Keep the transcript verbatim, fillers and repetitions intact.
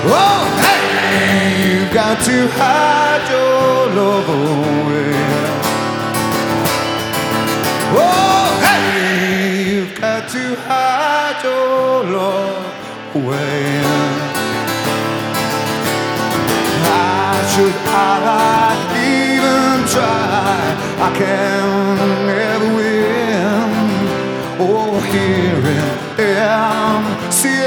Oh, hey, you've got to hide your love away. Oh, hey, you've got to hide your love away. How should I even try? I can never win. Oh, here I am. See